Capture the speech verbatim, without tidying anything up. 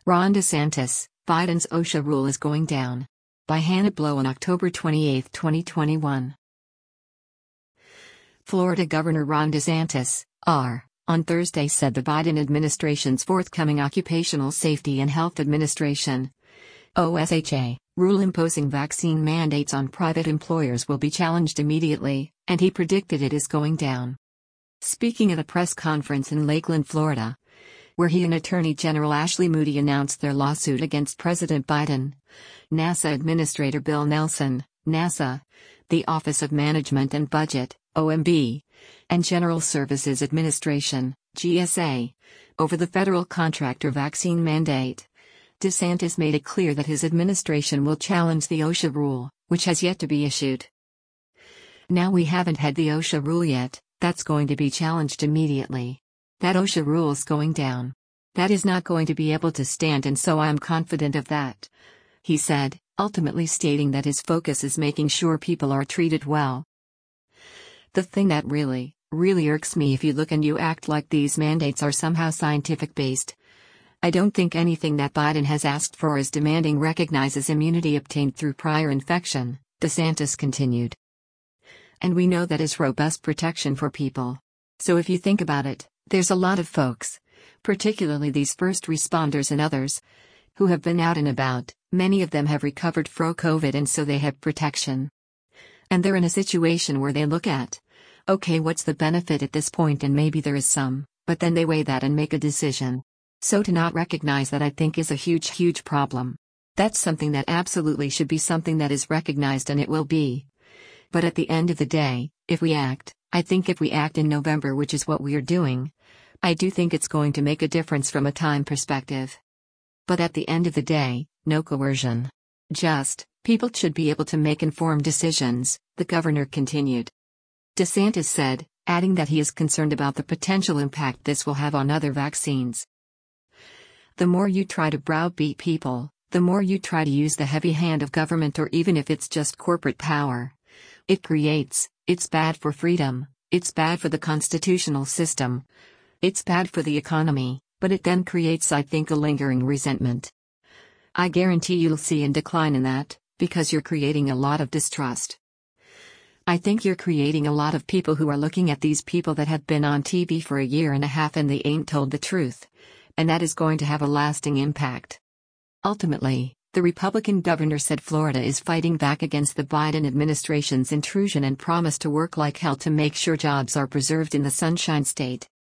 Ron DeSantis, Biden's OSHA rule is going down. By Hannah Blow on October twenty-eighth, twenty twenty-one. Florida Governor Ron DeSantis, R., on Thursday said the Biden administration's forthcoming Occupational Safety and Health Administration (OSHA) rule imposing vaccine mandates on private employers will be challenged immediately, and he predicted it is going down. Speaking at a press conference in Lakeland, Florida, where he and Attorney General Ashley Moody announced their lawsuit against President Biden, NASA Administrator Bill Nelson, NASA, the Office of Management and Budget, O M B, and General Services Administration, G S A, over the federal contractor vaccine mandate, DeSantis made it clear that his administration will challenge the OSHA rule, which has yet to be issued. Now we haven't had the OSHA rule yet, that's going to be challenged immediately. That OSHA rule's going down. That is not going to be able to stand, and so I am confident of that, he said, ultimately stating that his focus is making sure people are treated well. The thing that really, really irks me if you look and you act like these mandates are somehow scientific based. I don't think anything that Biden has asked for is demanding recognizes immunity obtained through prior infection, DeSantis continued. And we know that is robust protection for people. So if you think about it, there's a lot of folks, particularly these first responders and others, who have been out and about. Many of them have recovered from COVID, and so they have protection. And they're in a situation where they look at, okay, what's the benefit at this point, and maybe there is some, but then they weigh that and make a decision. So to not recognize that, I think, is a huge, huge problem. That's something that absolutely should be something that is recognized, and it will be. But at the end of the day, if we act, I think if we act in November, which is what we are doing, I do think it's going to make a difference from a time perspective. But at the end of the day, no coercion. Just, people should be able to make informed decisions, the governor continued. DeSantis said, adding that he is concerned about the potential impact this will have on other vaccines. The more you try to browbeat people, the more you try to use the heavy hand of government, or even if it's just corporate power. It creates, it's bad for freedom, it's bad for the constitutional system, it's bad for the economy, but it then creates, I think, a lingering resentment. I guarantee you'll see a decline in that, because you're creating a lot of distrust. I think you're creating a lot of people who are looking at these people that have been on T V for a year and a half and they ain't told the truth. And that is going to have a lasting impact. Ultimately, the Republican governor said Florida is fighting back against the Biden administration's intrusion and promised to work like hell to make sure jobs are preserved in the Sunshine State.